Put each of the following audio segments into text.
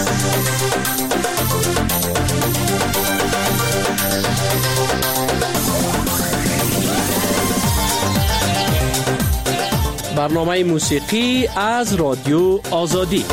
برنامه موسیقی از رادیو آزادی.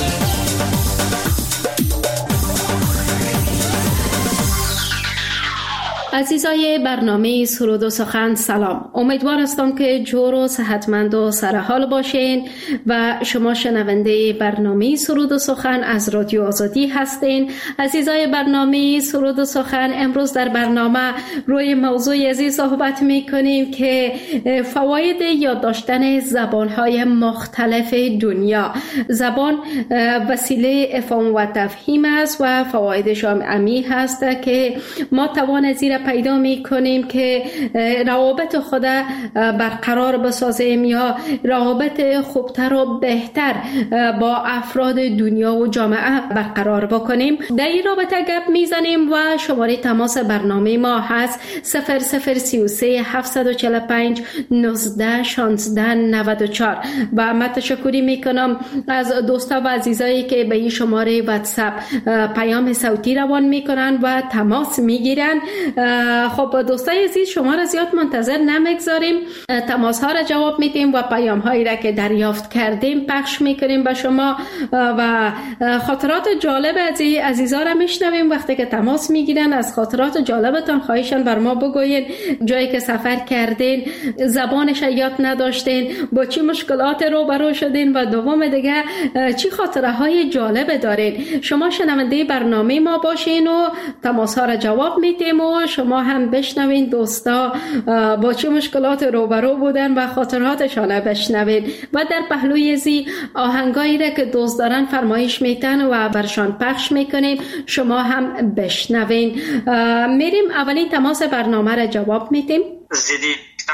عزیزای برنامه سرود و سخن سلام. امیدوار هستم که جور و صحتمند و سرحال باشین و شما شنونده برنامه سرود و سخن از رادیو آزادی هستین. عزیزای برنامه سرود و سخن، امروز در برنامه روی موضوع عزیز صحبت میکنیم که فواید یاد داشتن زبانهای مختلف دنیا. زبان وسیله افهام و تفهیم است و فوایدش هم عمیق هست که ما توان زیر پیدا می کنیم که روابط خود برقرار بسازیم یا روابط خوبتر و بهتر با افراد دنیا و جامعه برقرار بکنیم. در این رابطه گپ میزنیم و شماره تماس برنامه ما هست 0033 745 19 16 94 و من تشکری میکنم از دوستا و عزیزایی که به این شماره واتساپ پیام صوتی روان میکنن و تماس میگیرن. خب دوستای عزیز، شما را زیاد منتظر نمیگذاریم، تماس ها را جواب میدیم و پیام هایی را که دریافت کردیم پخش میکنیم به شما و خاطرات جالب از عزیزا را میشنویم. وقتی که تماس میگیرن از خاطرات جالبتان خواهشان بر ما بگوین، جایی که سفر کردین، زبانش یاد نداشتین، با چی مشکلات روبرو شدین و دوم دیگه چی خاطره های جالب دارین. شما شنونده برنامه ما باشین و تماس ها را جواب میدیم و شما هم بشنوین دوستا با چه مشکلات روبرو بودن و خاطراتشان بشنوین و در پهلوی زی آهنگایی را که دوست دارن فرمایش میتن و برشان پخش میکنیم، شما هم بشنوین. میریم اولین تماس برنامه را جواب میدیم. زیدی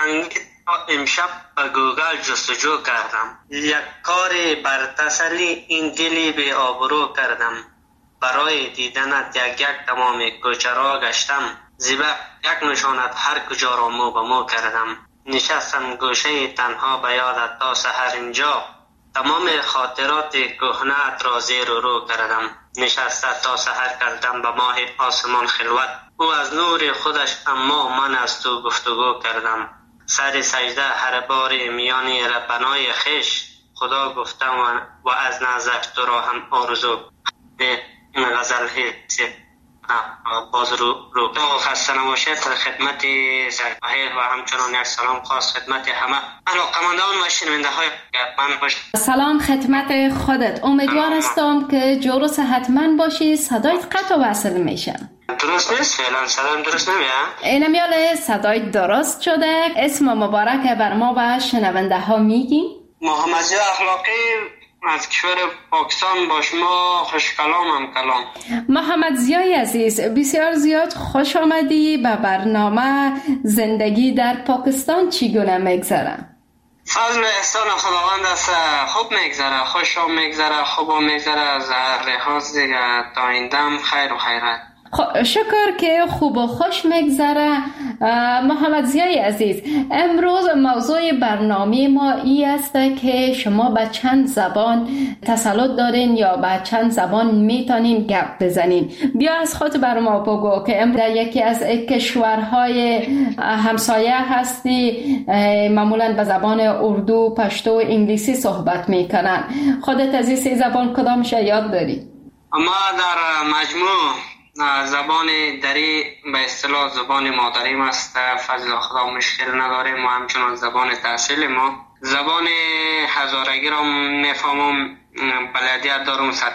امشب به گوگل جستجو کردم، یک کار بر تسلی این دلی به آبرو کردم، برای دیدنت یک تمام کوچه را گشتم، زیبا یک نشانت هر کجا را مو به مو کردم، نشستم گوشه تنها به یادت تا سحر اینجا، تمام خاطرات کهنه‌ات را زیر و رو کردم، نشسته تا سحر کردم به ماه آسمان خلوت، او از نور خودش اما من از تو گفتگو کردم، سر سجده هر بار میان ربنای خش، خدا گفتم و از نزدش تو را هم آرزو. این غزل هست باز رو خسته نباشید. خدمت سرکاهل و همچنان یک سلام خاص خدمت همه علاقمندان و شنونده های من باشید. سلام خدمت خودت. امیدوار هستم که جور و صحتمند باشی. صدایت قطع و وصل میشه. درست نیست؟ فعلا صدایم درست نمیاد؟ اینمیال صدای درست شده. اسم مبارک بر ما و شنونده ها میگی؟ محمد زیا اخلاقی از کشور پاکستان. با شما خوش کلامم کلام. محمد زیای عزیز، بسیار زیاد خوش آمدی به برنامه. زندگی در پاکستان چگونه میگذره؟ فضل و احسان خداوند است، خوب میگذره، خوش میگذره، خوب میگذره، از هر لحاظ دیگه تا این دم خیر و خیرت. شکر که خوب و خوش میگذره. محمد زیای عزیز، امروز موضوع برنامه ما این است که شما به چند زبان تسلط دارین یا به چند زبان میتونین گپ بزنین. بیا از خود بر ما بگو که امروز در یکی از کشورهای همسایه هستی، معمولا به زبان اردو، پشتو و انگلیسی صحبت میکنن. خودت از این سه زبان کدامش یاد داری؟ ما در مجموع زبان دری به اصطلاح زبان مادریم است، فضل خدا مشکل نداریم و همچنان زبان تحصیل ما. زبان هزارگی را میفهمم، بلدیت دارم 100%.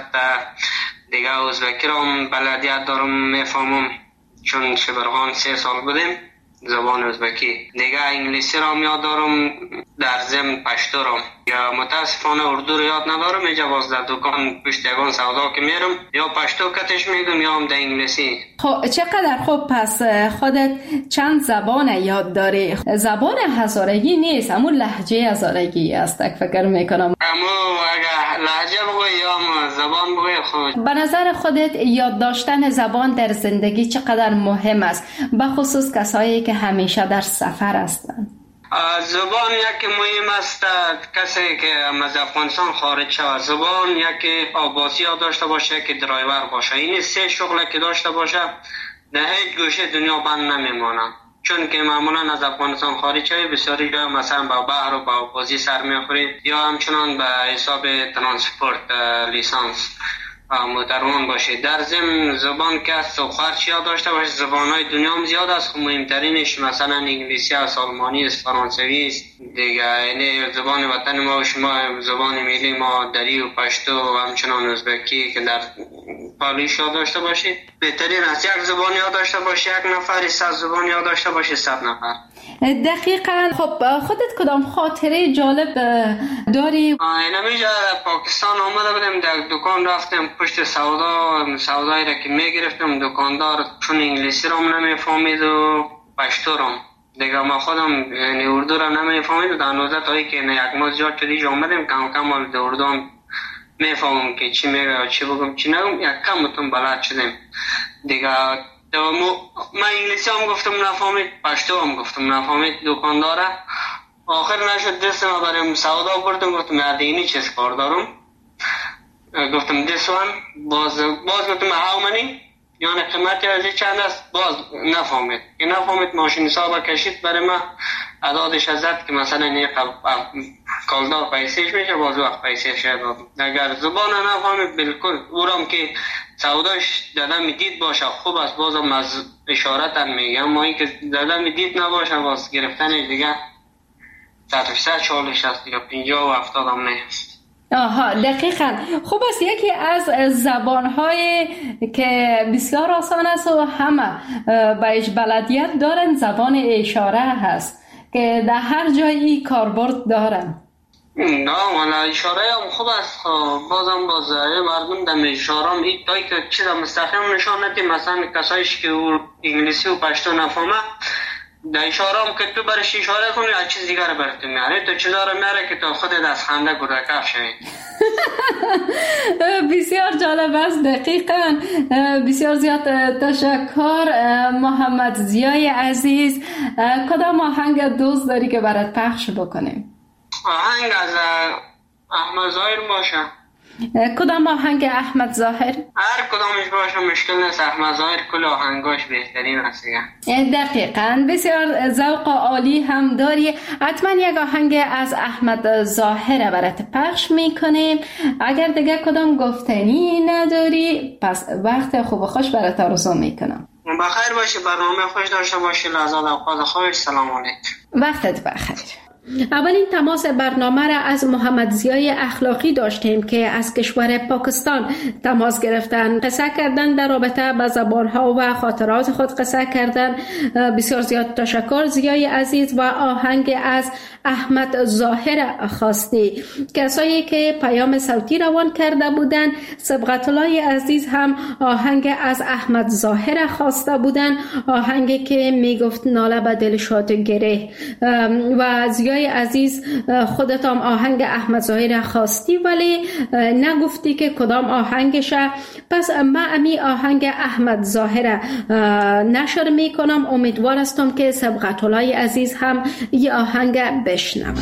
دیگه ازبکی را بلدیت دارم میفهمم، چون شبرغان 3 سال بودیم زبان ازبکی. دیگه انگلیسی را یاد دارم، در ضمن پشتو را. یا متاسفانه اردو رو یاد ندارم، اینجا باز در دکان پشت یگان سودا که میرم یا پشتو کتش میگم یا هم در انگلیسی. خب چقدر خوب. پس خودت چند زبان یاد داری. زبان هزارگی نیست، همون لهجه هزارگی است فکر میکنم. اما اگه لهجه بگوی یا زبان بگوی خود. به نظر خودت یاد داشتن زبان در زندگی چقدر مهم است، به خصوص کسایی که همیشه در سفر هستند؟ زبان یکی مهم است. کسی که از افغانستان خارج شود زبان یکی آباسی ها داشته باشه، یکی درایور باشه، این سه شغل که داشته باشه در هیچ گوشه دنیا بند نمیمانه. چون که معمولا از افغانستان خارج شوی بسیاری جای مثلا با بحر و با آبازی سر میخوری یا همچنان به حساب ترانسپورت لیسانس مترون باشه. در ضمن زبان که است و خرچی ها داشته باشه. زبان های دنیا هم زیاد است، مهمترینش مثلا انگلیسی است، آلمانی است، فرانسوی است دیگه. یعنی زبان وطن ما و شما زبان ملی ما دری و پشتو و همچنان ازبکی که در پالیش ها داشته باشید. بهترین است یک زبان ها داشته باشه، یک نفر 100 زبان ها داشته باشه 100 نفر. دقیقاً. خب خودت کدام خاطره جالب داری؟ اینمیجا پاکستان آمده بودیم، در دکان رفتیم پشت سودایی را که میگرفتم، دکاندار چون انگلیسی را نمیفهمید و پشتو را دیگه ما خودم یعنی اردو را نمیفهمید. در نوزه تایی که یک ماه زیاد شدیج آمدیم کم کم در اردو هم میفهمم که چی میگه و چی بگم چی نگم، یک کم متون بلد شدیم دیگه. من انگلیسی هم گفتم نفهمید، پشتو هم گفتم نفهمید دکانداره. آخر نشد دست ما بریم سودا بردم، گفتم اینی چیز کار دارم، گفتم this one باز گفتم how many یعنی قیمتی از چند است، باز نفهمید. این نفهمید ماشین حساب کشید برای ما، عدادش ازد که مثلا این کالدار پیسیش میشه، باز وقت پیسیش دادم. اگر زبان نفهمید بالکل اورم که سوداش دادم دید باشه خوب است، بازم از اشارت هم میگم، اما این که دادم دید نباشه باز گرفتنش دیگه 100% چالش است یا 50 و 70 هم نیست. آها دقیقاً. خوب است. یکی از زبان‌های که بسیار آسان است و همه بهش بلدیت دارن زبان اشاره هست که در هر جایی کاربرد دارن. نه والا اشاره هم خوب است. بازم باز مردم در اشاره هم این تایی که چیز مستقیم نشان نده، مثلا کسایش که انگلیسی و پشتو نفهمه در اشاره هم که تو برش اشاره کنی از چیز دیگر برات میاره، تو چیزا رو میاره که تو خودت از خنده گرکف شوی. بسیار جالب است. دقیقاً. بسیار زیاد تشکر محمد ضیای عزیز. کدام آهنگ دوست داری که برات پخش بکنیم؟ آهنگ از احمد ظاهر باشه. کدام آهنگ احمد ظاهر؟ هر کدامش باشه مشکل نیست، احمد ظاهر کل آهنگاش بهترین است. دقیقاً. بسیار ذوق عالی هم داری. حتما یک آهنگ از احمد ظاهر برات پخش میکنیم. اگر دیگه کدام گفتنی نداری پس وقت خوب و خوش برات آرزو میکنم. بخیر باشی، برنامه خوش داشته باشی، لحظات اوقات خوش. سلام علیکم. وقتت بخیر. اولین تماس برنامه را از محمد ضیای اخلاقی داشتیم که از کشور پاکستان تماس گرفتن، قصه کردن در رابطه با زبانها و خاطرات خود قصه کردن. بسیار زیاد تشکر ضیای عزیز. و آهنگ از احمد ظاهر خواستی. کسایی که پیام صوتی روان کرده بودن، سبقت الله عزیز هم آهنگ از احمد ظاهر خواسته بودن، آهنگی که میگفت ناله به دل شاد گره. و ضیای عزیز خودت هم آهنگ احمد ظاهر خواستی ولی نگفتی که کدام آهنگشه. پس من امی آهنگ احمد ظاهر نشر میکنم. امیدوار هستم که سبقت الله عزیز هم یه آهنگ بشنون.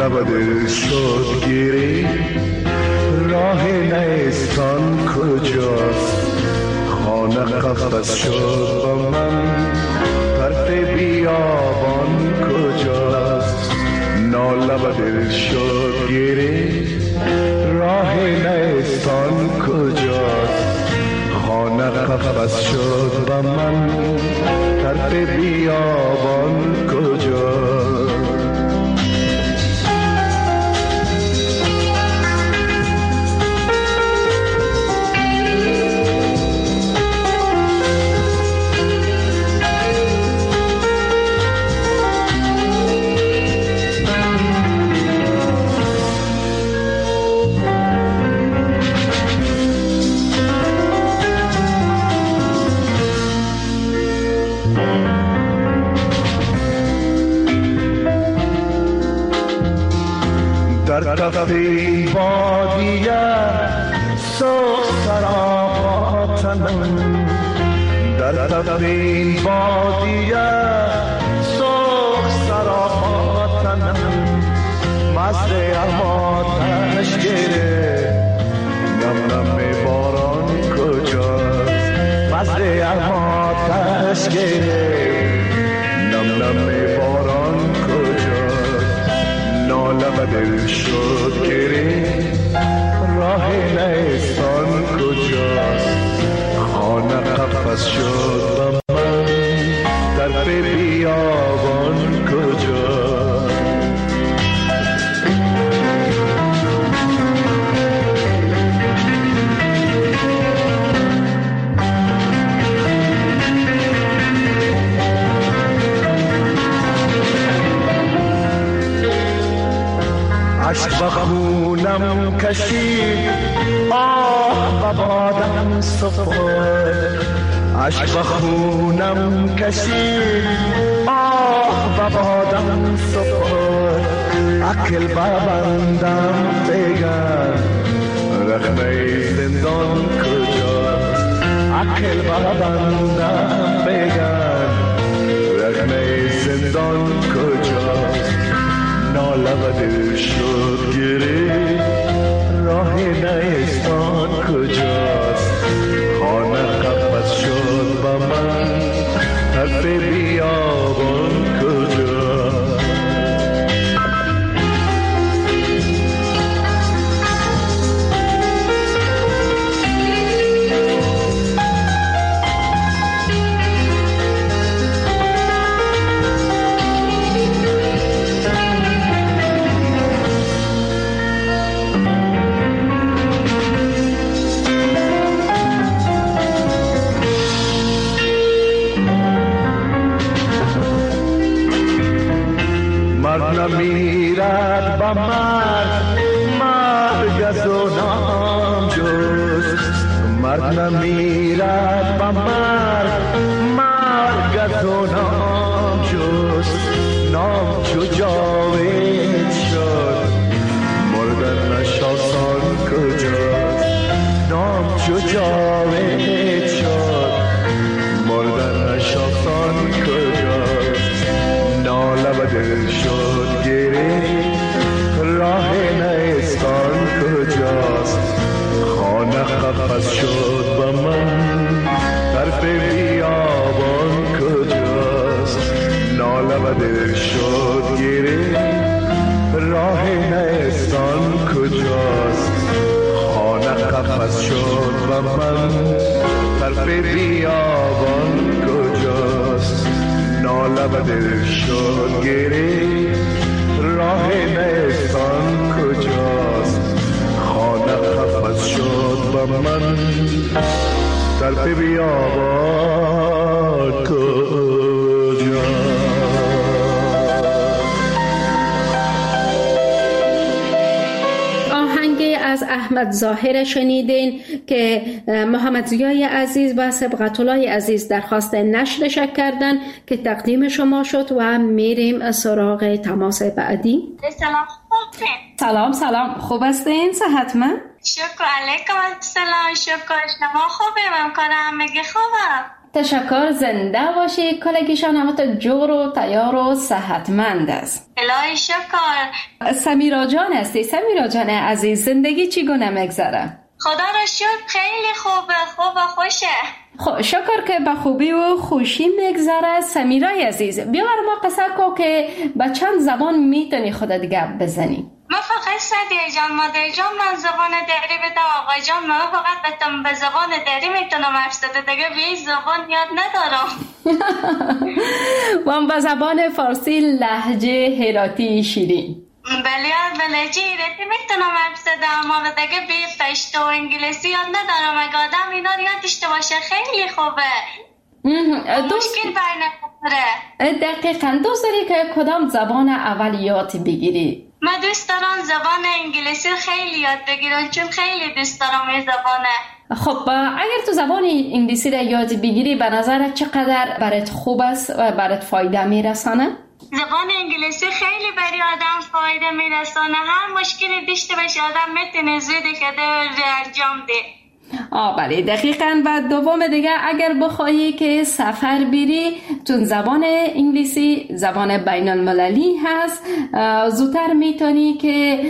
نالب دل شد گیری راه نیستان کجاست خانه قفس شد با من طرف بیابان کجاست نالب دل شد گیری راه نیستان کجاست خانه قفس شد با من طرف بیابان کجاست در تفی بادیه سوخ سراپاتنم در تفی بادیه سوخ سراپاتنم مست اماتش گره نم نم باران کجاست مست اماتش گره نم نم باران کجاست نالب دل شد گری راه نیستان کجاست خانه قفس شد با من طرف بیابان کجاست عشق بخونم کشید آه ببادم سفر عشق بخونم کشید آه ببادم سفر عقل ببندم بگن رخنه زندان کجاست عقل ببندم بگن رخنه زندان کجاست نالب دل شد گری راه نیستان کجاست خانه قفس شد با من طرف بیابان کجاست مرد نمیرد با مرد مرگ از او نام جست مرد نمیرد با مرد مرگ از او نام جست نام چو جاوید شد مردن نشاسان کجاست نام چو جاوید شد مردن نشاسان کجاست نالب دل شد گری راه نیستان کجاست خانه قفس شد با من طرف بیابان کجاست نالب دل شد گری راه نیستان کجاست خانه قفس شد با من طرف بیابان کجاست نالب دل شد گری راه نیستان کجاست خانه قفس شد با من طرف بیابان کجاست از احمد ظاهر شنیدین که محمد ضیای عزیز و سبقت الله عزیز درخواست نشرش کردن که تقدیم شما شد و میریم سراغ تماس بعدی. سلام خوبین؟ سلام خوب هستین؟ صحتمند؟ شکر علیکم السلام. شکر شما خوبه؟ من کنم همگی خوبه؟ تشکر، زنده باشی. کلگیشان همت جور و تیار و صحتمند است. الهی شکر. سمیرا جان هستی. سمیرا جان عزیز، زندگی چگونه میگذره؟ خدا را شکر خیلی خوبه، خوب و خوشه. خب شکر که به خوبی و خوشی میگذره. سمیرای عزیز، بیا بر ما قصه کو که به چند زبان میتونی خودت گپ بزنی؟ من فقط سدیه جان، مادر جان من زبان دری بده، آقا جان من فقط به زبان دری میتونم حرف زده، دیگه به این زبان یاد ندارم. و به زبان فارسی لهجه هراتی شیرین. بله لهجه هراتی میتونم حرف زده، اما دیگه به پشتو و انگلیسی یاد ندارم. اگه آدم اینا رو یاد داشته باشه خیلی خوبه. مشکل بر نمیخوره. دقیقاً. دوست داری که کدام زبان اولیات بگیری؟ من دوست دارم زبان انگلیسی خیلی یاد بگیرم، چون خیلی دوست دارم این زبانه. خب اگر تو زبان انگلیسی را یاد بگیری به نظرت چقدر برات خوب است و برات فایده میرسانه؟ زبان انگلیسی خیلی برای آدم فایده میرسانه. هر مشکلی داشته باشه آدم میتونه زودی که انجام ده. بله دقیقاً. و دوم دیگه اگر بخواهی که سفر بری، چون زبان انگلیسی زبان بین المللی هست، زودتر میتونی که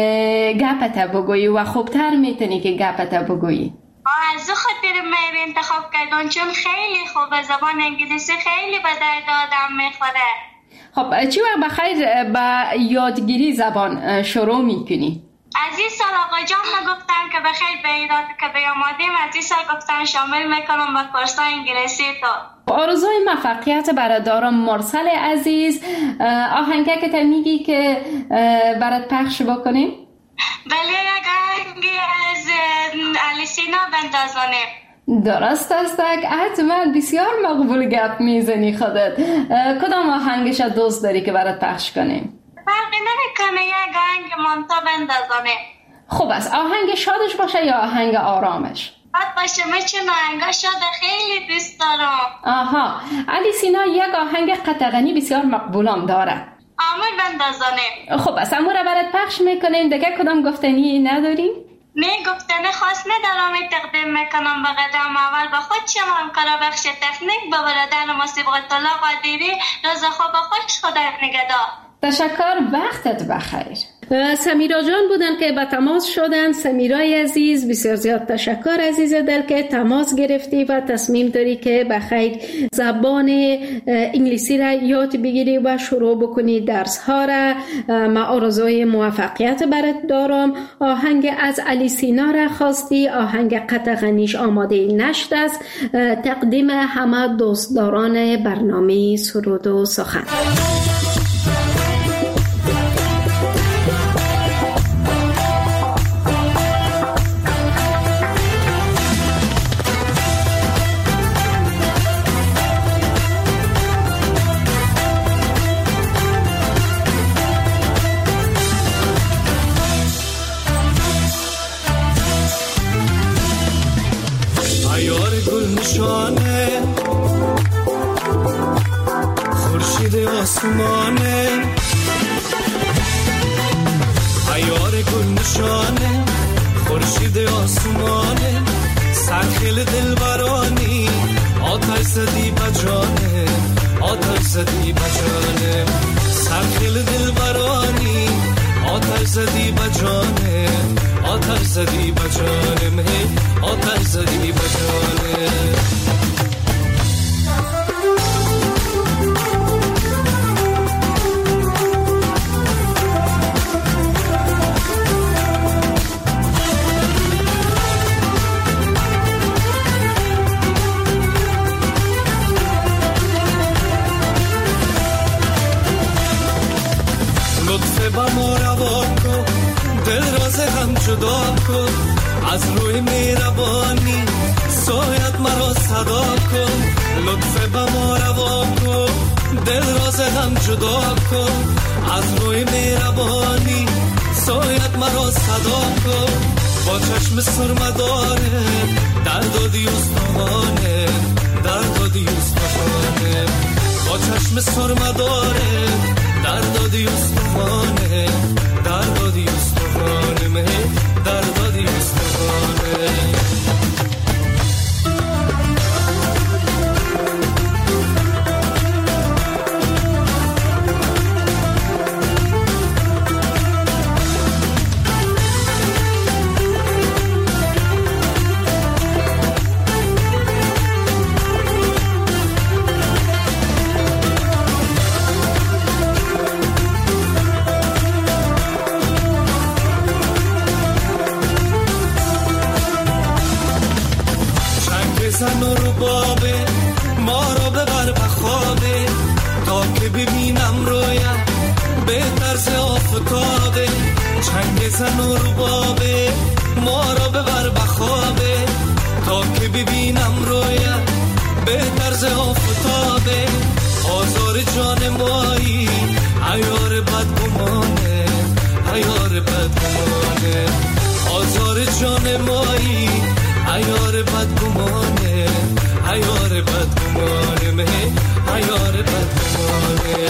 گپت بگویی و خوبتر میتونی که گپت بگویی. از خاطر من انتخاب کردم، چون خیلی خوبه. زبان انگلیسی خیلی به درد آدم میخوره. خب چی وقت بخیر با یادگیری زبان شروع میکنی؟ از این سال آقا جان گفتن که بخیر به ایراد که بیامادیم، از این سال گفتن شامل میکنم به کورسای انگلیسی تو. آرزوی موفقیت برات دارم. مرسل عزیز، آهنگه که تو میگی که برات پخش بکنیم؟ بله یک آهنگی از الیسینا بندازانه. درست است. حتما بسیار مقبول گپ میزنی خودت. کدام آهنگش دوست داری که برات پخش کنیم؟ فرقی نمیکنه، یک آهنگ مانتا بندازانه. خوب است. آهنگ شادش باشه یا آهنگ آرامش؟ شاد باشه. من چون آهنگ شاد خیلی دوست دارم. الیسینا یک آهنگ قطغنی بسیار مقبولم داره. آمور بندازانه. خوب است، امور برات پخش میکنیم. دیگه کدام گفتنی نداری؟ نه گفتنه خاص ندارم. تقدیم میکنم به قدم اول به خود شما همکار بخش تکنیک، به برادر موسیقی الله قادری. روز خوب خوش، خدا نگهدار. تشکر، وقتت بخیر. سمیرا جان بودن که به تماس شدن. سمیرای عزیز، بسیار زیاد تشکر عزیز دل که تماس گرفتی و تصمیم داری که بخیر زبان انگلیسی را یاد بگیری و شروع بکنی درس ها را. ما آرزوی موفقیت برات دارم. آهنگ از الیسینا را خواستی، آهنگ قطغنیش آماده نشد است. تقدیم همه دوستداران برنامه سرود و سخن. خورشید آسمانه، عیار گل نشانه، خورشید آسمانه، سرخیل دلبرانی، آتش زدی بجانه، آتش زدی بجانه، سرخیل دلبرانی، آتش زدی بجانه، آتش زدی بجانه، آتش زدی بجانه. جدا کن از روی مهربانی، سایت مرا صدا کن، لطف به ما روا کن، دل راز هم جدا کن، از روی مهربانی، سایت مرا صدا کن، با چشم سرمداره، درد و دیوستانه، درد و دیوستانه، با چشم سرمداره، درد و دیوستانه، درد و دیوستانه، درد و دیوستانه. مایی عیار بدگمانه عیار بدگمانه آزار جان مایی عیار بدگمانه عیار بدگمانه مه عیار بدگمانه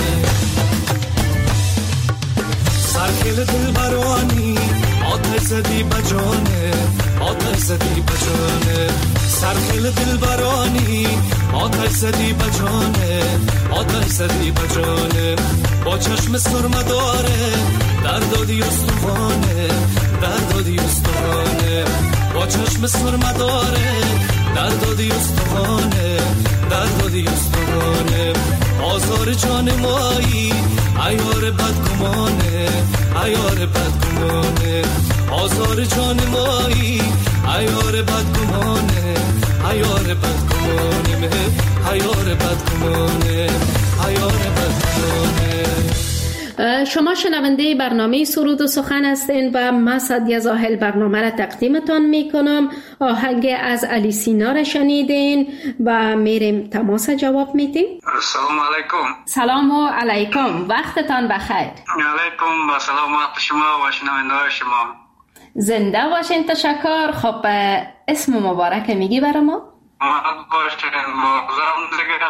سرکل دل برانی آتش زدی بجانه آتش زدی بجانه سرکل دل برانی آتش زدی بجانه آتش زدی بجانه با چشم سرمه داره درد دادی استخوانه درد دادی استخوانه با چشم سرمه داره درد دادی استخوانه درد دادی استخوانه آزار جان مایی عیار بدگمانه عیار بدگمانه آزار جان مایی عیار بدگمانه عیار بدگمانه مه عیار بدگمانه عیار بدگمانه. شما شنونده برنامه سرود و سخن هستین و من سعدیه زاهل برنامه را تقدیمتان می کنم. آهنگ از علی سینا را شنیدین و میریم تماس جواب میدیم. سلام علیکم. سلام و علیکم، وقتتان بخیر. علیکم و سلام وقت شما و شنونده شما. زنده باشین. تشکر. خب اسم مبارک میگی برای ما؟ باشین مغزم دیگه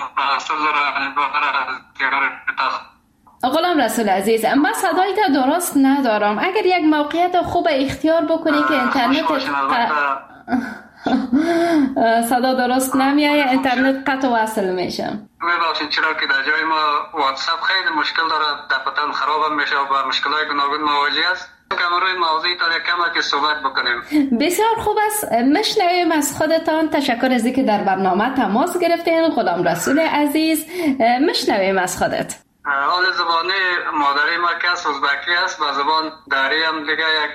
غلام رسول عزیز، من صدایت درست ندارم. اگر یک موقعیت خوب اختیار بکنی که اینترنت صدا درست نمیایه، اینترنت قطع وصل میشم. میبخشید چرا که در جای ما واتساپ خیلی مشکل داره، دفعتاً خراب میشه و با مشکلات گوناگون مواجه است. کم روی موضوعی داره کم که صحبت بکنیم. بسیار خوب است. مشنویم از خودتان. تشکر از اینکه در برنامه تماس گرفتین. غلام رسول عزیز، مشنویم از خودت. حال زبانی مادری ما که ازبکی است و زبان داری هم دیگه یک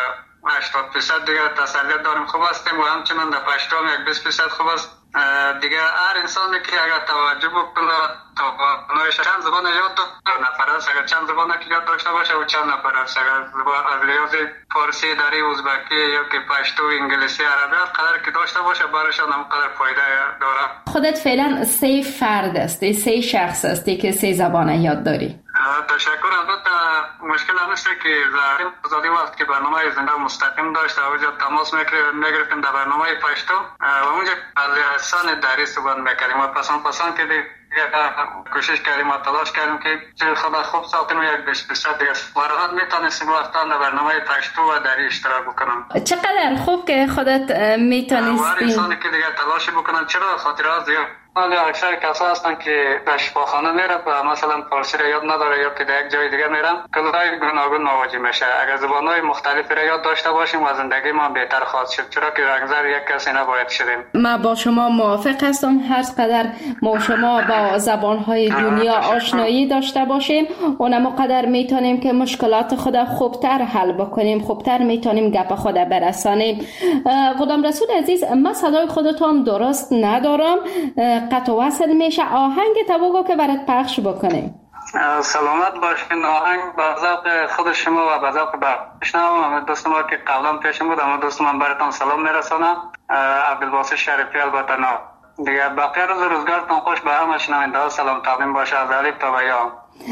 80% دیگه تسلط داریم خوب هستیم و همچنان در پشتو هم یک 20% خوب است. دیگه هر انسانی که اگر توجه بکنه توانایش چند زبان یاد داره، نفر است اگر چند زبان که یاد داشته باشه و چند نفر است اگر از ریاض فارسی داری ازبکی یا که پشتو انگلیسی عربی قدر که داشته باشه برایشان هم قدر فایده داره. خودت فعلا 3 فرد هستی، 3 شخص هستی که 3 زبان یاد داری. تشکر. البته مشکل هم نیست که زادی وقت که برنامه زنده مستقیم داشت اونجا تماس میگرفتیم در برنامه پشتو و اونجا لسان دری صحبت میکردیم و پسان که کوشش کردیم و تلاش کردیم که خدا خوب ساختیم و یک 20% دیگه واقعا میتونستیم وقتا در برنامه پشتو و دری اشتراک بکنم. چقدر خوب که خودت میتونستی. هر انسانی که دیگه تلاش بکنن چرا خاطر از دیگه ولی اکثر کسا هستن که در شفاخانه میره و مثلا فارسی را یاد نداره یا که در یک جای دیگه میرن کلای گوناگون مواجه میشه. اگر زبانهای مختلفی را یاد داشته باشیم و زندگی ما بهتر خواهد شد، چرا که رنگزر یک کسی نباید شدیم. من با شما موافق هستم. هر قدر ما شما با زبانهای دنیا آشنایی داشته باشیم اونم قدر میتونیم که مشکلات خود خوبتر حل بکنیم، خوبتر میتونیم گپ خود برسانیم. غلام رسول عزیز، من صدای خودتون درست ندارم، قطع وصل میشه. آهنگ تو که برات پخش بکنیم. سلامت باشین. آهنگ به ذوق خود شما و به ذوق بشنوم. دوست ما که قبلا پیشم بود اما دوست من براتون سلام میرسونم. عبدالباسط شریفی البته نه دیگه. بقیه روز روزگارتون خوش. به همه شنونده ها سلام تقدیم باشه از الف تا یا.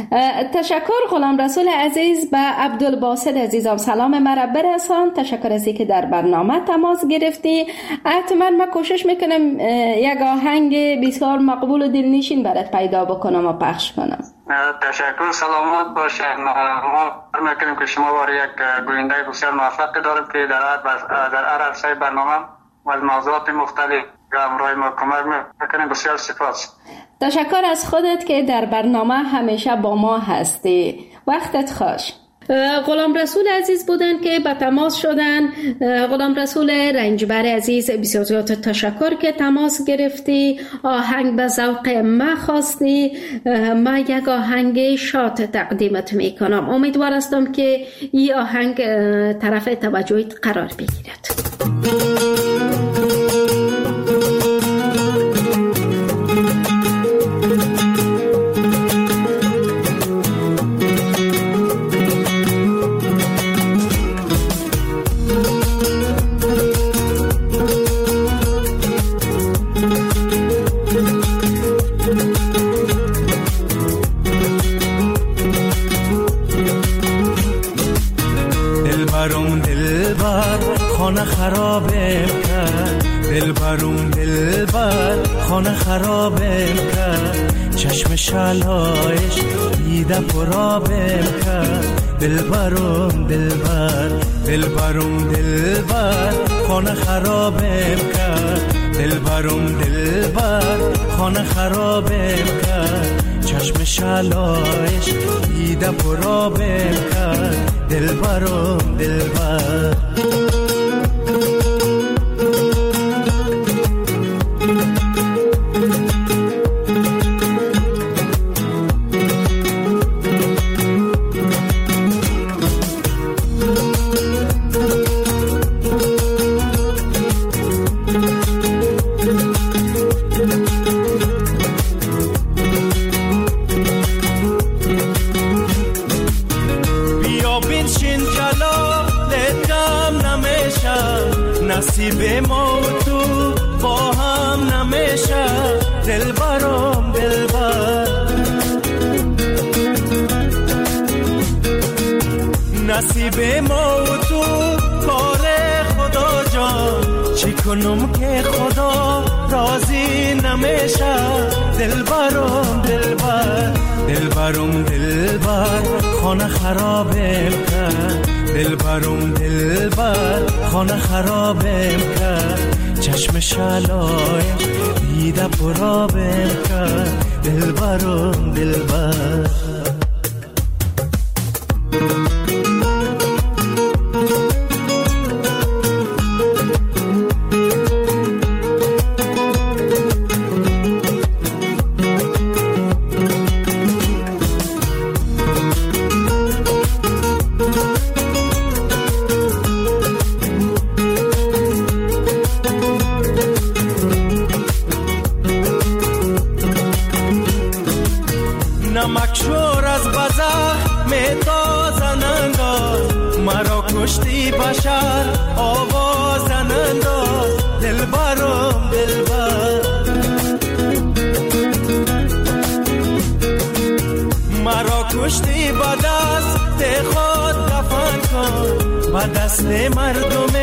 تشکر غلام رسول عزیز. به عبدالباسط عزیزم سلام مرا برسان. تشکر از اینکه در برنامه تماس گرفتی. حتما من کوشش میکنم یک آهنگ بسیار مقبول و دلنشین برات پیدا بکنم و پخش کنم. تشکر. سلامت باشین. ما میکنیم که شما وارد یک گوینده بسیار موفق داریم که در هر عرصه برنامه و موضوعات مختلف همراه ما کمک میکنیم. بسیار سپاس. تشکر از خودت که در برنامه همیشه با ما هستی. وقتت خوش. غلام رسول عزیز بودن که به تماس شدن. غلام رسول رنجبر عزیز، بسیار زیاد تشکر که تماس گرفتی. آهنگ به ذوق ما خواستی. ما یک آهنگ شاد تقدیمت میکنم. امیدوار هستم که این آهنگ طرف توجهت قرار بگیرد. دلبرم دلبر خانه خرابم کرد، چشم شلایش دیده پرابم کرد. دلبرم دلبر دلبرم دلبر خانه خرابم کرد، دلبرم دلبر خانه خرابم کرد، چشم شلایش دیده پرابم کرد. دلبرم دلبر نصیب ما و تو با هم نمیشه. دلبرم دلبر نصیب ما و تو کار خدا جان، چی کنم که خدا راضی نمیشه. دلبرم دلبر دلبرم دلبر خانه خرابم کرد، دلبرم دلبر خانه خرابم کرد، چشم شلایش دیده پرابم کرد. دلبرم دلبر نمکشور از بزخ میتازن انداز، مرا کشتی بشر آوازن انداز. دلبرم دلبر مرا کشتی با دست خود دفن کن، با دست مردم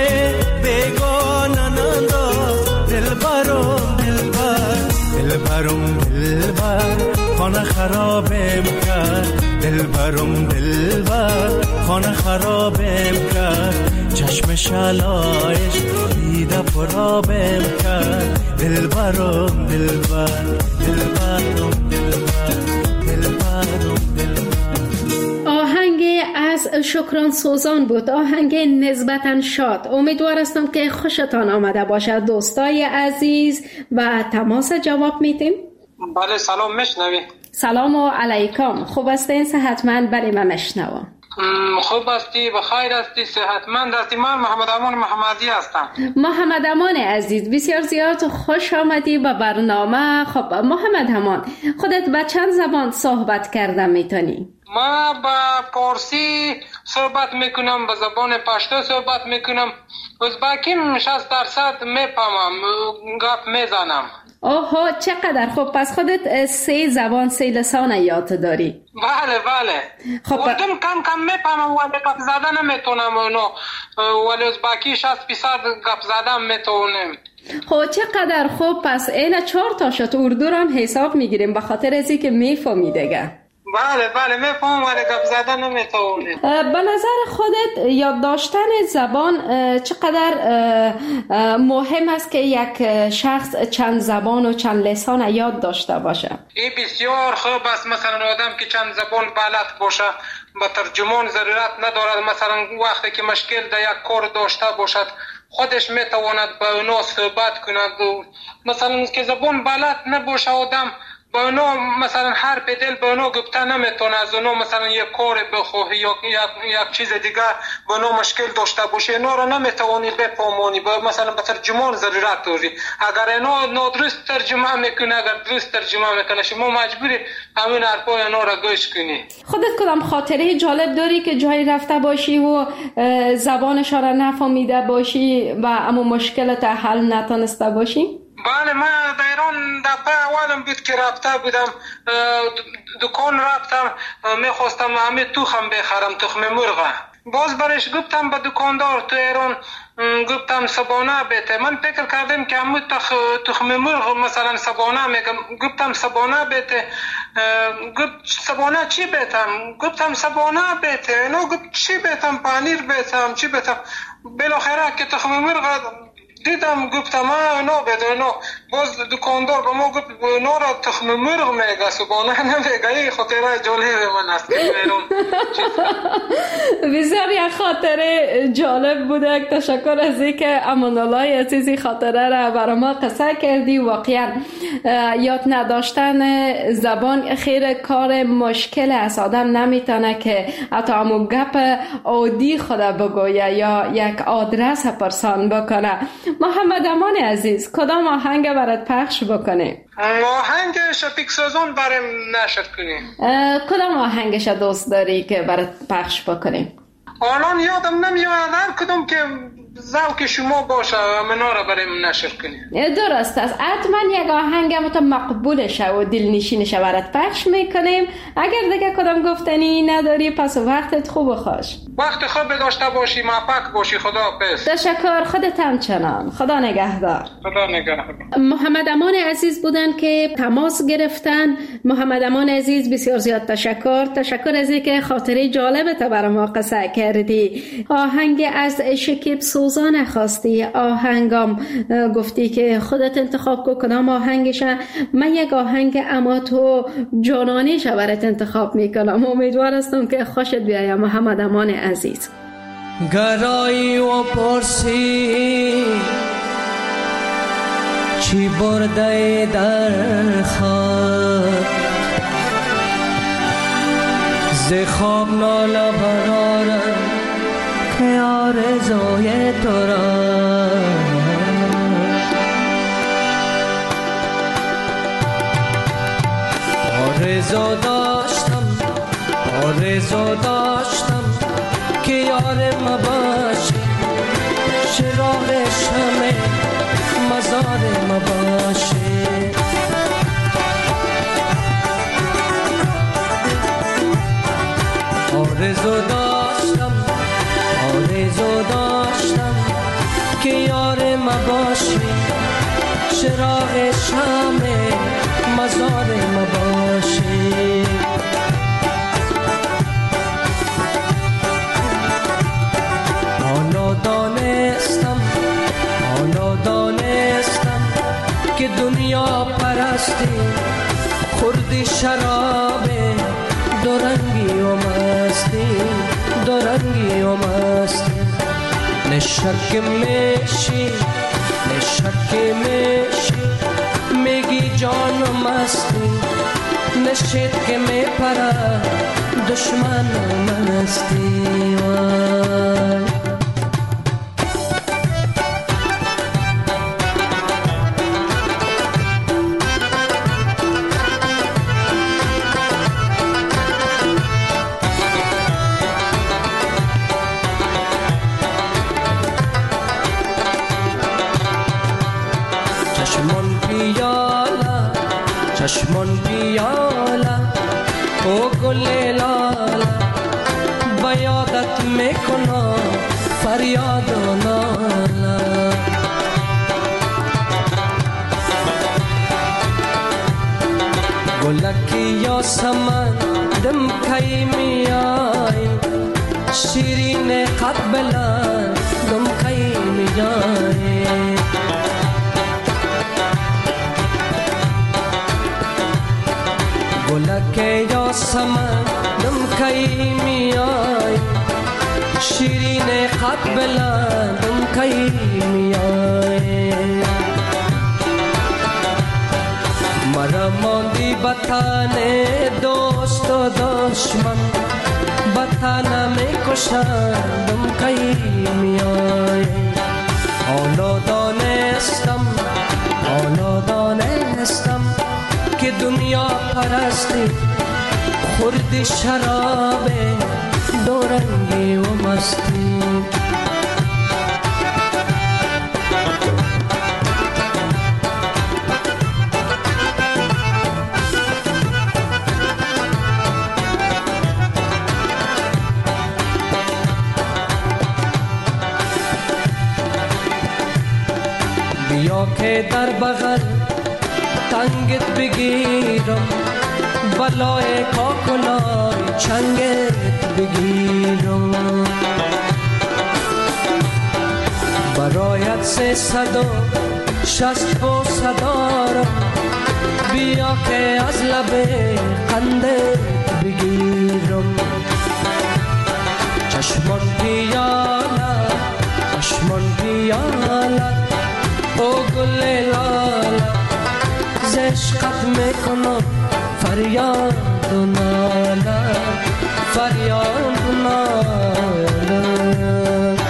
بیگانن انداز. دلبرم دلبر دلبرم دلبر خانه خرابم کرد، دلبرم دلبر خانه خرابم کرد، چشم شلایش دیده پرابم کرد. دلبرم دلبر دلبرم دلبر دلبرم دلبر. آهنگ از شکران سوزان بود، آهنگ نسبتاً شاد. امیدوار هستم که خوشتان آمده باشد دوستای عزیز. و تماس جواب میتیم؟ بله سلام میشنوی؟ سلام و علیکم. خوب هستین؟ صحتمند؟ بله من میشنوم. خوب هستی؟ بخیر هستی؟ صحتمند هستی؟ من محمد امان محمدی هستم. محمد امان عزیز بسیار زیاد خوش آمدی به برنامه. خب محمد امان، خودت به چند زبان صحبت کرده میتونی؟ ما با پارسی صحبت میکنم، به زبان پشتو صحبت میکنم، ازبکیم 60% میفهمم، گپ میزنم. اوه چقدر خوب. پس خودت 3 زبان 3 لسان یاد داری؟ بله بله. خب اردم کم کم میفهمم ولی گپ زدن نمیتونم اونو، ولی ازبکی 60% گپ زدن میتونم. خب چقدر خوب. پس این 4 تا شد اردو رو هم حساب میگیریم به خاطر ازی که میفهمی دیگه. بله بله میفهمم ولی گپ زدن نمیتونم. به نظر خودت یاد داشتن زبان چقدر مهم است که یک شخص چند زبان و چند لسان یاد داشته باشه؟ این بسیار خوب است. مثلا آدم که چند زبان بلد باشه با ترجمان ضرورت ندارد. مثلا وقتی که مشکل در یک کار داشته باشد خودش میتواند با اونا صحبت کند. مثلا که زبان بلد نباشه آدم با اونا مثلا هر به دل با اونا گفته نمیتونه، از اونا مثلا یک کار بخواهی یا یک چیز دیگه با اونا مشکل داشته باشه، اینا رو نمیتوانی بفهمانی، مثلا به ترجمان ضرورت داری. اگر اینا نادرست ترجمه میکنه، اگر درست ترجمه میکنه، شما مجبوری همین حرفای اینا رو گوش کنی. خودت کدام خاطره جالب داری که جایی رفته باشی و زبانش را نفهمیده باشی و اما مشکلت حل نتونسته باشی؟ بله من در ایران دفعه اولم بود که رفته بودم دکان رفتم، میخواستم همه تخم بخرم، تخم مرغ. باز برش گفتم به دکاندار تو ایران، گفتم سبانه بیته. من فکر کردم که همون تخم مرغ مثلا سبانه میگم، گفتم سبانه بیته. گفت سبانه چی بیتم؟ گفتم سبانه بیته. نو گفت چی بیتم؟ پنیر بیتم چی بیتم؟ بالاخره که تخم مرغ دیدم گفتم نو بیته. نو باز دکاندار به ما گفت نو را تخم مرغ میگه سبانه نمیگه. این خاطره جالب من است. بسیار یک خاطره جالب بوده. تشکر از اینکه امان الله عزیزی خاطره را برای ما قصه کردی. واقعا یاد نداشتن زبان خیر کار مشکل است. آدم نمیتونه که حتی همون گپ عادی خود بگویه یا یک آدرس پرسان بکنه. محمد امان عزیز کدام آهنگ برات پخش بکنه؟ آهنگ شفیق سازان برام نشر کنی. کدام آهنگش دوست داری که برات پخش بکنیم؟ الان یادم نمیاد هر کدوم که ذوق شما باشه منا را برام نشر کنی. درست است. حتما یک آهنگ مقبولشه و دلنشینشه برات پخش میکنیم. اگر دیگه کدام گفتنی نداری پس وقتت خوب و خوش. وقت خوب داشته باشی، موفق باشی. خدا حافظ. تشکر. خودت همچنان. خدا نگهدار. خدا نگهدار. محمد امان عزیز بودن که تماس گرفتن. محمد امان عزیز بسیار زیاد تشکر از اینکه خاطره جالبت برای ما قصه کردی. آهنگ از شکیب سوزان خواستی، آهنگام گفتی که خودت انتخاب کن کدام آهنگشه. من یک آهنگ اما تو جانانیش برات انتخاب میکنم. امیدوار هستم که خوشت بیاید محمد امان عزیز. گرایی و پرسی چی برده در خواب، ز خواب ناله برارم که آرزوی تو را. آرزو داشتم که یار ما باشی، چراغ شمع مزار ما باشی. آرزو داشتم که یار ما باشی، چراغ شمع مزار ما باشی. حالا دانستم که دنیا پرستی خوردی شراب دورنگی و مستی. نشک میشی میگی جان و مستی، نشید که میپره دشمن و مستی. چشمون پیاله او گل لاله بیادت میکنه فریاد و ناله. گلکی یا سمن دم کی میای، شیرین قد بلند دم کی میای. گلکی یا سمن دم کی میای، شیرین قد بلند دم کی میای. مرا ماندی بطن دوست و دشمن، بطن میکشند دم کی میای. حالا دانستم که دنیا پرستی خوردی شراب دورنگی و مستی. در بغل تنگت بگیرم، بلای کاکلای چنگت بگیرم. برایت 360 بوسه دارم، بیا که از لب قندت بگیرم. چشمان پیالت، چشمان پیالت، او گل لالت، ز عشقت میکنم فریاد و نالت، فریاد و نالت.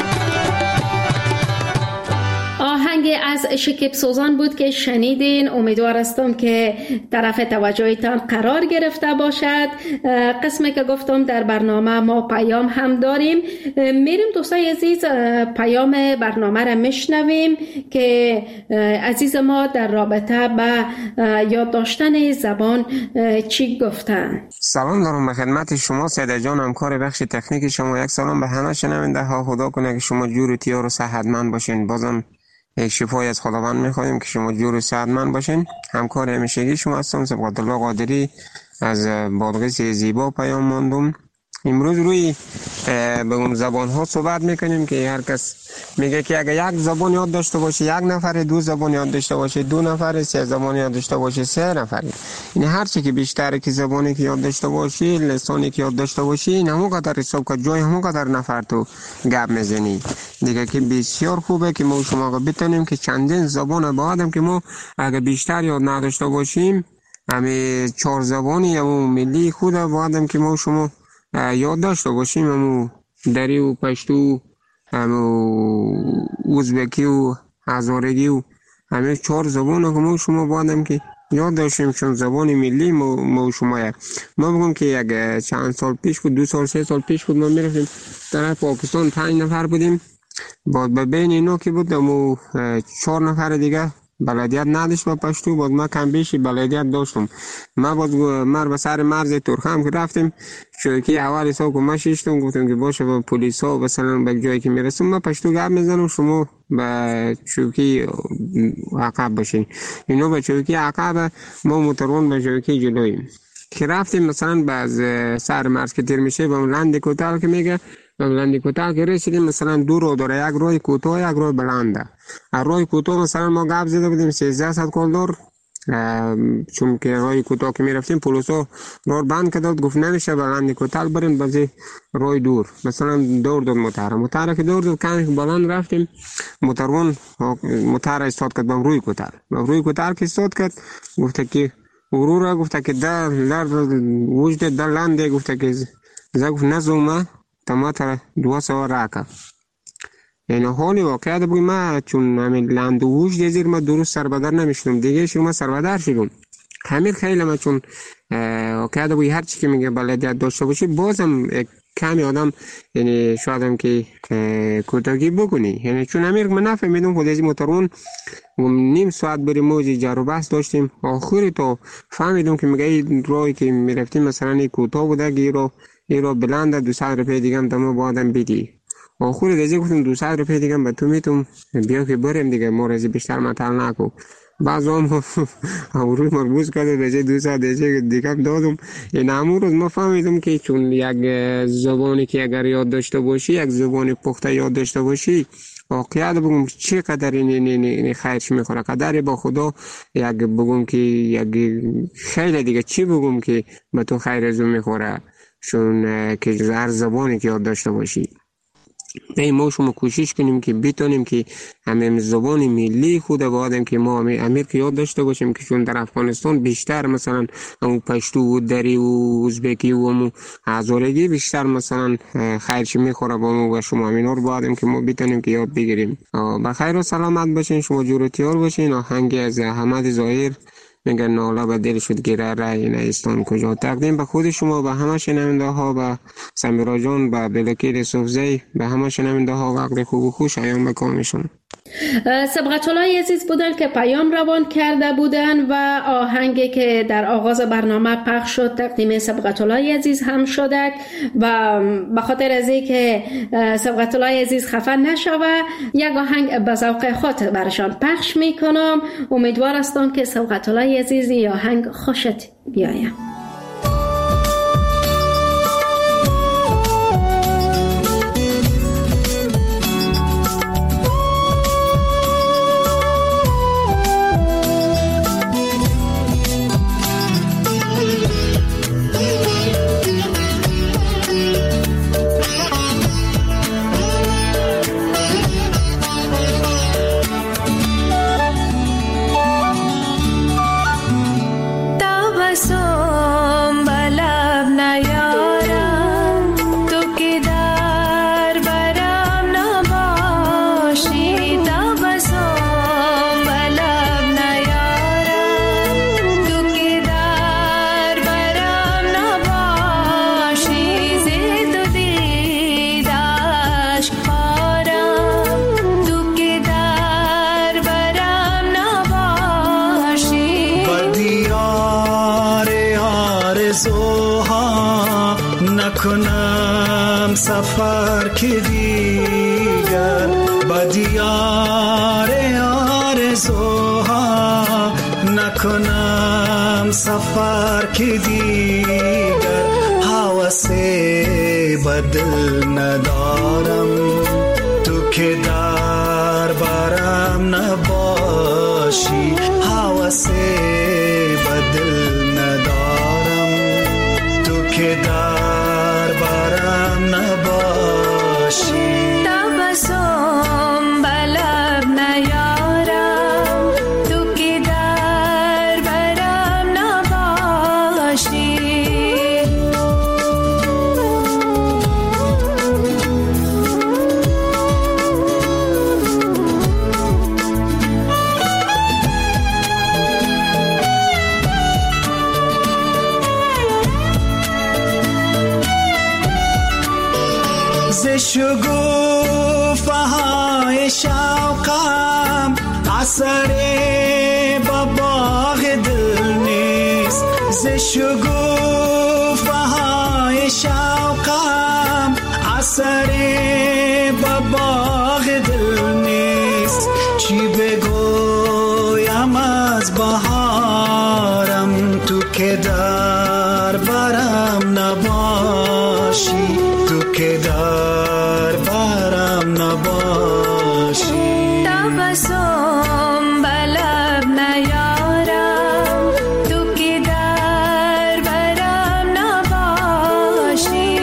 آهنگ از شکیب سوزان بود که شنیدین. امیدوار هستم که طرف توجهتان قرار گرفته باشد. قسمی که گفتم در برنامه ما پیام هم داریم. میریم دوستای عزیز پیام برنامه را میشنویم که عزیز ما در رابطه با یاد داشتن زبان چی گفتن. سلام دارم به خدمت شما سیده جان، همکار بخش تکنیک شما. یک سلام به همه شنونده ها. خدا کنه که شما جور و تیار و صحتمند باشین. بازم یک شفای از خداوند میخوایم که شما جور و صحتمند باشین. همکار همیشگی شما هستم سبقت الله قادری از بادغیس زیبا پیام ماندم. امروز روی به زبان ها صحبت میکنیم که هر کس میگه که اگر یک زبان یاد داشته باشه یک نفر، دو زبان یاد داشته باشه دو نفر، سه زبان یاد داشته باشه سه نفر. این هر چی که بیشتر که زبانی که یاد داشته باشی، لسانی که یاد داشته باشی، این همون قدر حساب که جای همون قدر نفر تو گپ میزنی دیگه. که بسیار خوبه که ما شما بتونیم که چندین زبان بعدم که ما اگر بیشتر یاد نداشته باشیم، همه 4 زبانی یا ملی خود بعدم که ما شما یاد داشته باشیم، همون دری و پشتو، همون ازبکی و هزارگی و همه 4 زبان که ما شما بعدم که یاد داشتیم چون زبان ملی ما شما. ما بگم که یک چند سال پیش بود، 2 سال 3 سال پیش بود، ما میرفتیم در پاکستان 5 نفر بودیم. بعد به بین اینا که بود ما 4 نفر دیگه بلدیت نداشت با پشتو، بعد ما کم بیشی بلدیت داشتم. ما بعد به سر مرز ترخم که رفتیم، چوکی اول حساب که ما شیشتم، گفتم که باشه با پلیس ها مثلا به جایی که میرسیم ما پشتو گپ میزنم، شما به چوکی عقب باشین. اینو به چوکی عقب، ما موترون به چوکی جلویم. که رفتیم مثلا باز سر مرز که تیر میشه به لند کوتاه که میگه، لند کوتاه که رسیدیم مثلا 2 رو داره، یک روی کوتاه یک روی بلنده. روی کوتاه مثلا ما گپ زده بودیم 1300 کلدار، چون که روی کوتاه که میرفتیم پلیسا راه بند کرد، گفت نمیشه بلند کوتاه برین بازی روی دور. مثلا دور داد موتر که دور داد کمی بلند رفتیم، موتر استاد کرد بم روی کوتاه که استاد کرد، گفته که ورورا، گفته که در وجد در لنده، گفته که گفت نزومه تماتر 200 راکا. یعنی حالی واقعیت بگویم ما چون همین لند وجد زیر ما درست سربدر نمیشدم دیگه، شما سربدر شدم همین خیلی. ما چون واقعیت بگویم هر چی که میگه بلدیت داشته باشی بازم کمی آدم یعنی شاید هم که کوتاهی بکنی. یعنی چون همین من نفهمیدم خود از موترون نیم ساعت بریم موجی جر و بحث داشتیم، آخری تا فهمیدم که میگه این راهی که میرفتیم مثلا این کوتاه بوده که این رو بلنده 200 روپیه دیگه هم دمو بعدم بیدی. آخری دیگه گفتم 200 روپیه دیگه هم به تو میتونم بیا که بریم دیگه، ما رازی بیشتر مطل نکو. بعض هم روی مربوط کرده به 200 دیگه هم دادم. این همون روز ما فهمیدم که چون یک زبانی که اگر یاد داشته باشی، یک زبانی پخته یاد داشته باشی، واقعیت بگم چقدر این خیرش میخوره، قدر با خدا یک بگم که یک خیلی دیگه چی بگم که به تو خیر ازو میخوره، چون که هر زبانی که یاد داشته باشی. ما شما کوشش کنیم که بتونیم که همین زبان ملی خود بعدم که ما امیر که یاد داشته باشیم، که چون در افغانستان بیشتر مثلا اون پشتو و دری و ازبکی و هزارگی بیشتر مثلا خیرش میخوره با ما و شما. اینا رو بعدم که ما بتونیم که یاد بگیریم. بخیر و سلامت باشین، شما جور و تیار باشین. آهنگ از احمد ظاهر میگه ناله به دل شد گیره رای نیستان کجا، تقدیم به خود شما، به همه شنونده ها، به سمیرا جان، به بلکیر صوفزی، به همه شنونده ها وقت خوب و خوش ایام بکامشون. سبقت الله عزیز بودن که پیام روان کرده بودن و آهنگی که در آغاز برنامه پخش شد تقدیم سبقت الله عزیز هم شده و به خاطر از اینکه سبقت الله عزیز خفه نشوه یک آهنگ به ذوق خود برشان پخش میکنم. امیدوار هستم که سبقت الله عزیز این آهنگ خوشت بیاید. نکنم سفر که دیگر با دیار آرزوها نکنم سفر که دیگر حوث بدل ندارم تو که در برم نباشی حوث بدل ندارم تو که در برم نباشی تبسم بلب نیارم تو که در برم نباشی شگوفه های شوقم اثر با باغ دل نیست ز شگوفه های شوقم اثر با باغ دل نیست چی بگویم از بهارم تو که در برم نباشی تو که در برم نباشی تبسم بلب نیارم تو که در برم نباشی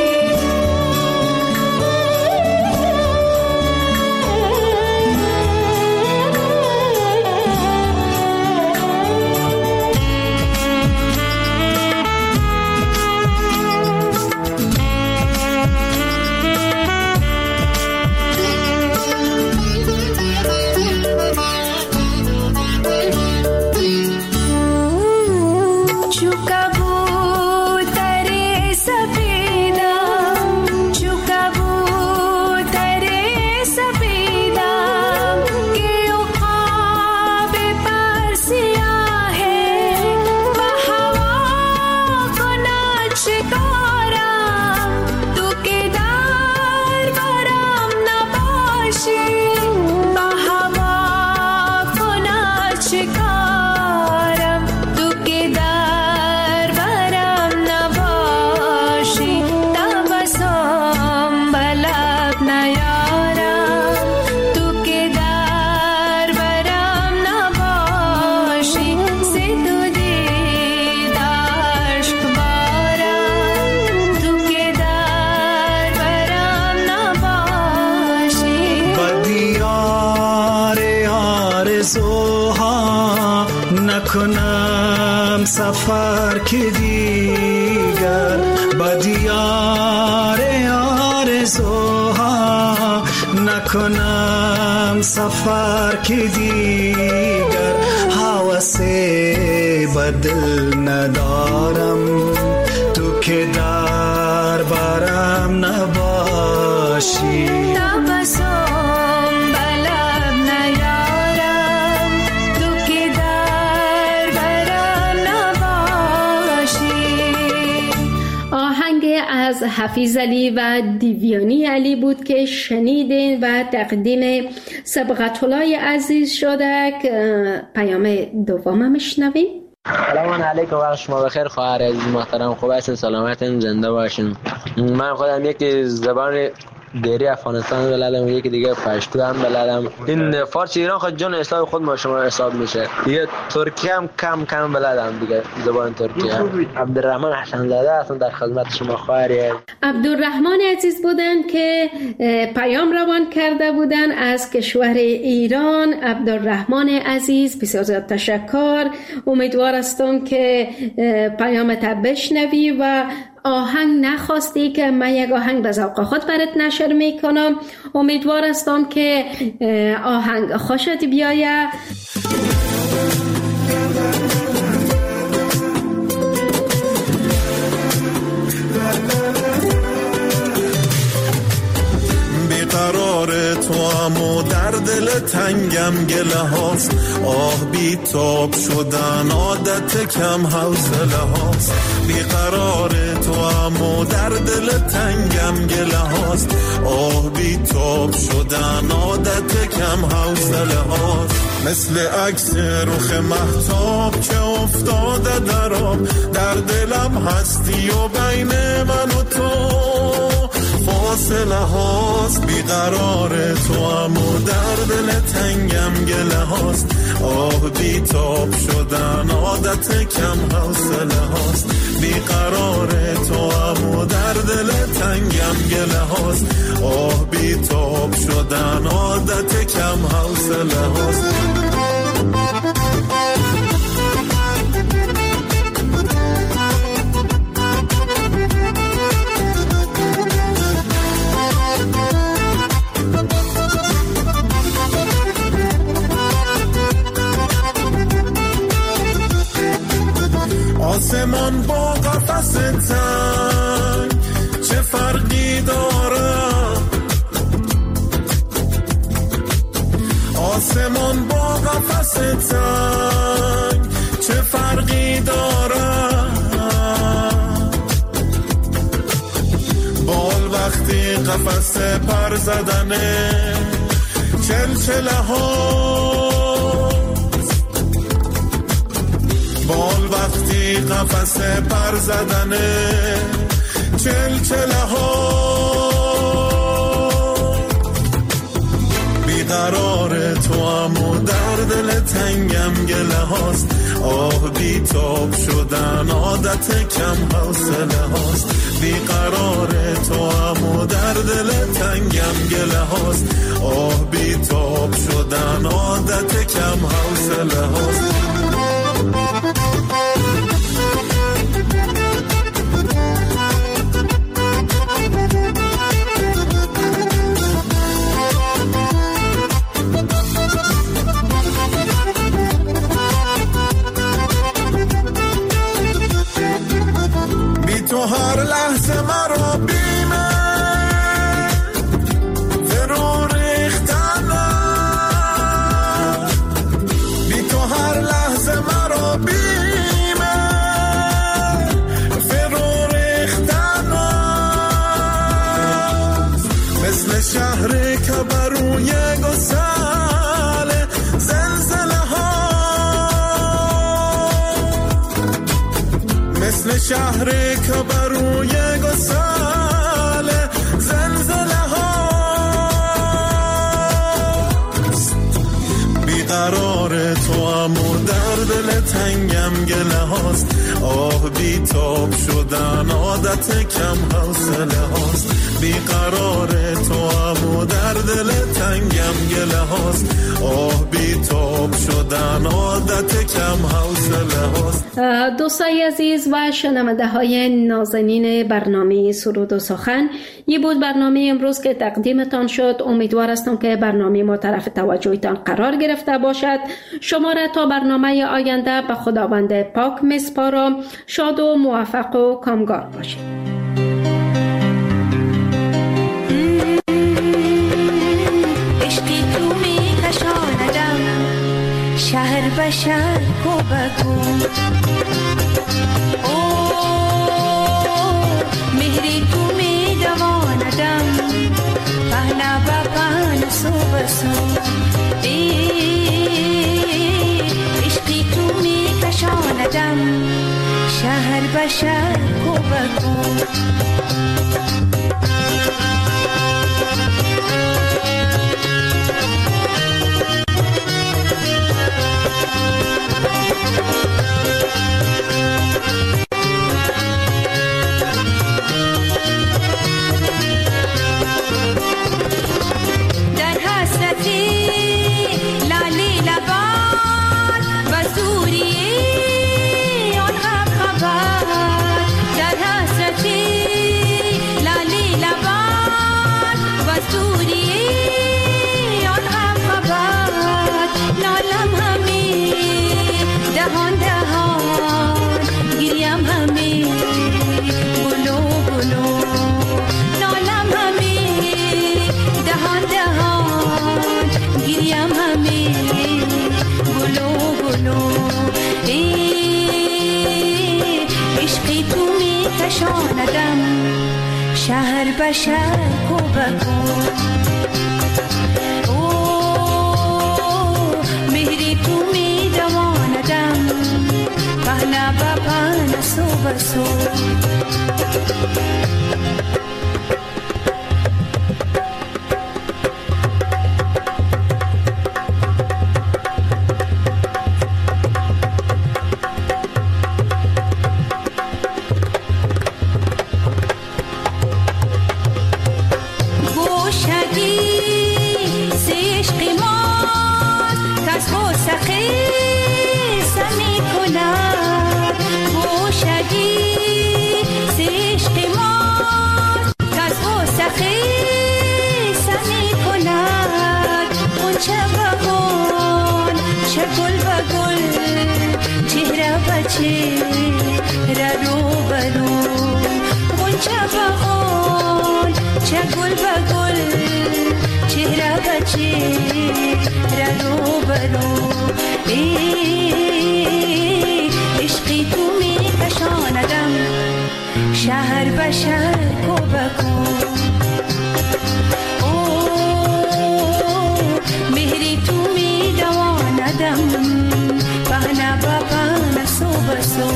نکنم سفر که دیگر با دیار آرزوها نکنم سفر که دیگر حوث بدل ندارم تو که در برم نباشی تبسم بلب از حفیظ علی و دیویانی علی بود که شنیدین و تقدیم سبقت الله عزیز شده. پیام دوم میشنویم. سلام علیکم، وقت شما بخیر خواهر عزیز محترم. خوب هستین؟ سلامتین؟ زنده باشین. من خودم یکی زبان دیری افغانستان بلدم و یکی دیگه پشتو هم بلدم. این فارسی ایران خود جان حساب خود ما شما حساب میشه. دیگه ترکی هم کم بلدم دیگه، زبان ترکی هم. عبدالرحمن حسن زاده اصلا در خدمت شما خواهری. عبدالرحمن عزیز بودن که پیام روان کرده بودن از کشور ایران. عبدالرحمن عزیز بسیار زیاد تشکر. امیدوار هستم که پیامت بشنوی و آهنگ نخواستی که من یک آهنگ به ذوق خود برات نشر میکنم. امیدوار هستم که آهنگ خوشت بیاید. بیقرار تو امو در دل تنگم گله هاست، آه بی تاب شدن عادت کم حوصله هاست. بیقرار تو امو در دل تنگم گله هاست، آه بی تاب شدن عادت کم حوصله هاست. مثل عکس رخ مهتاب که افتاده در آب، در دلم هستی و بین من و تو فاصله هاست. بیقرار تو امو در دل تنگم گله هاست، آه بی تاب شدن عادت کم حوصله هاست. بیقرار تو امو در دل تنگم گله هاست، آه بی تاب شدن عادت کم حوصله هاست. آسمان با قفس تنگ چه فرقی داره؟ آسمان با قفس تنگ چه فرقی داره؟ بال وقتی قفس پر زدنه چلچله ها، بال وقتی قفس پر زدنه چلچله ها. بیقرار تو امو در دل تنگم گله هاست، آه بی تاب شدن عادت کم حوصله هاست. بیقرار تو امو در دل تنگم گله هاست، آه بی تاب شدن عادت کم حوصله هاست. تو هر لحظه مرا بیمه فرو ریختنه، بی تو هر لحظه مرا بیمه فرو ریختنه. مثل شهری که بروی گسل زلزله ها، مثل شهری که بروی گسل زلزله ها. بیقرار تو امو در دل تنگم گله هاست، آه بی تاب شدن عادت کم حوصله هاست. بیقرار تو امو در دل تنگم گله هاست، آه بی تاب شدن عادت کم حوصله هاست. دوستای عزیز و شنونده های نازنین برنامه سرود و سخن، یه بود برنامه امروز که تقدیمتان شد. امیدوار هستم که برنامه ما طرف توجهتان قرار گرفته باشد. شما را تا برنامه آینده به خداوند پاک میسپارم. شاد و موفق و کامگار باشید. شهر به شهر کوبکو، او مهری کشاندم پهنا با پهن سو بسو عشقی تو می کشاندم شهر به شهر کو بکو کشاندم شهر به شهر کو بکو مهری تو می دواندم پهنا با پهن سو بسو عشقی تو می کشاندم شهر به شهر کو بکو مهری تو می دواندم پهنا با پهن سو بسو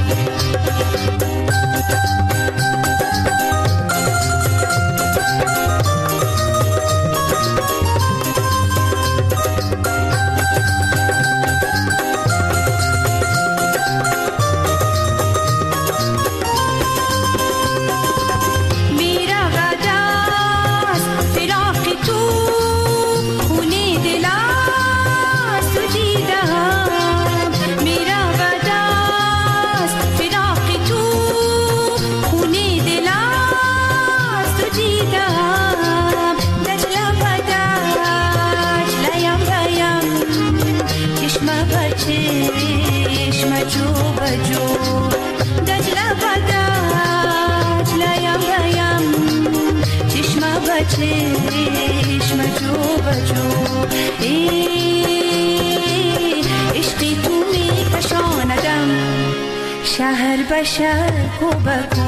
عشقی تو می کشاندم شهر به شهر کو بکو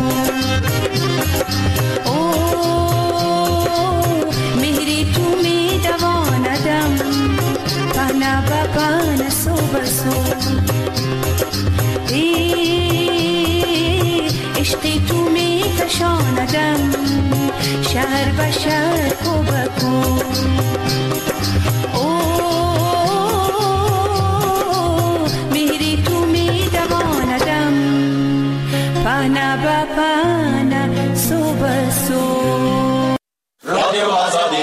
مهری تو می دواندم پهنا با پهن سو بسو عشقی تو می کشاندم شهر به شهر کو بکو مهری تو می دواندم پهنا با پهن سو بسو رادیو آزادی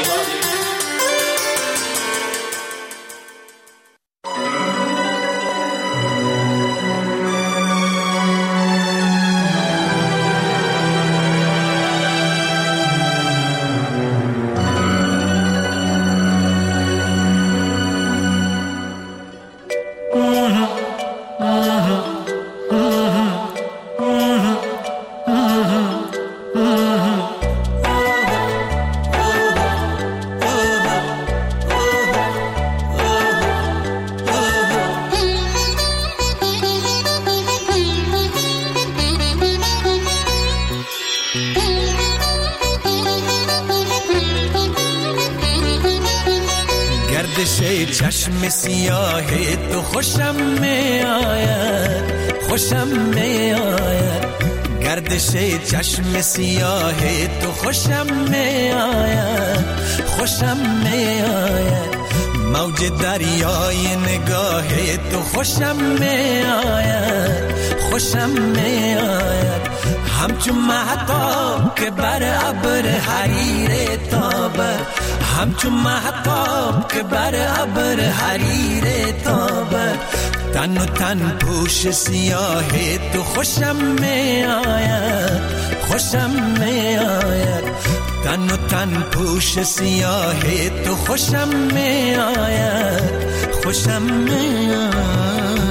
گردش چشم سیاه تو خوشم می آید، خوشم می آید. گردش چشم سیاه تو خوشم می آید، خوشم می آید. موج دریای نگاه تو خوشم می آید، خوشم می آید. همچون مهتاب که بر ابر حریر تابد، همچون مهتاب که بر ابر حریر تابد. تن و تن پوش سیاه تو خوشم می آید، خوشم می آید. تن و تن پوش سیاه تو خوشم می آید، خوشم می آید.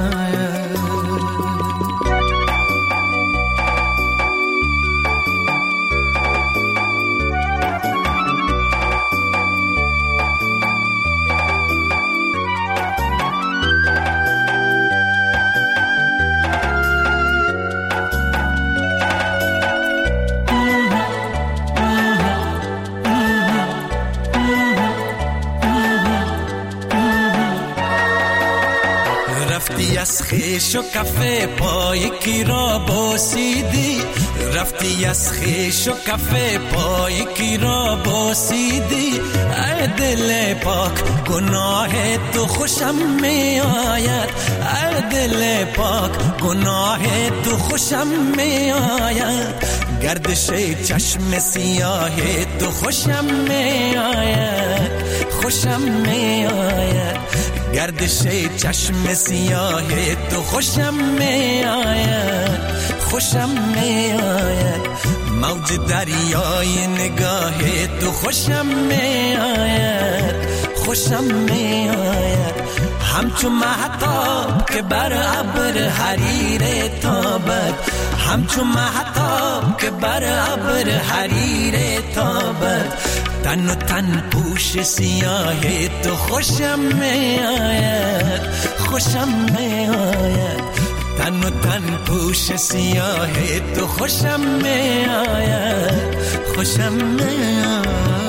از خیش و کفه پای کی را بوسیدی، رفتی از خیش و کفه پای کی را بوسیدی. ای دل پاک گناه تو خوشم می آید، ای دل پاک گناه تو خوشم می آید. گردش چشم سیاه تو خوشم می آید، خوشم می آید. گردش چشم سیاه تو خوشم می آید، خوشم می آید. موج دریای نگاه تو خوشم می آید، خوشم می آید. همچون مهتاب که بر ابر حریر تابد، همچون مهتاب که بر ابر حریر تابد. تن و تن پوش سیاه تو خوشم می آید، خوشم می آید. تن و تن پوش سیاه تو خوشم می آید، خوشم می آید.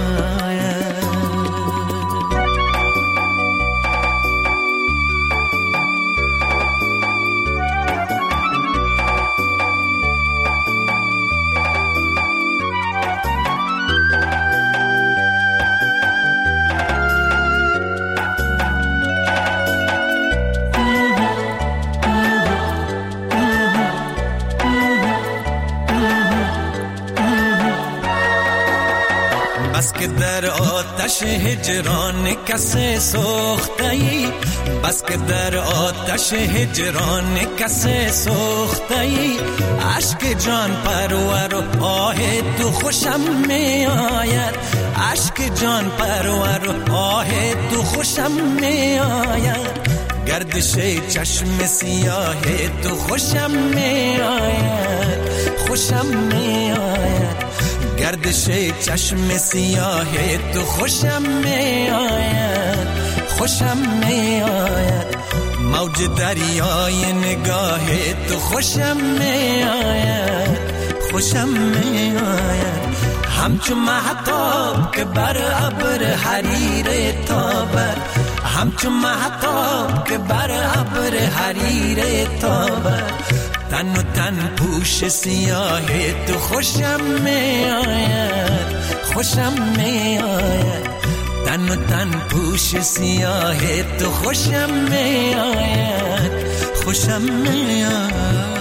بس که در آتش هجران کسی سوخته‌ای، بس که در آتش هجران کسی سوخته‌ای. عشق جان پرور و آه تو خوشم می آید، عشق جان پرور و آه تو خوشم می آید. گردش چشم سیاه تو خوشم می آید، خوشم می آید. گردش چشم سیاه تو خوشم می آید، خوشم می آید. موج دریای نگاه تو خوشم می آید، خوشم می آید. همچون مهتاب که بر ابر حریر تابد، همچون مهتاب که بر ابر حریر تابد. تن و تن پوش سیاه تو خوشم می آید، خوشم می آید. تن و تن پوش سیاه تو خوشم می آید، خوشم می آید.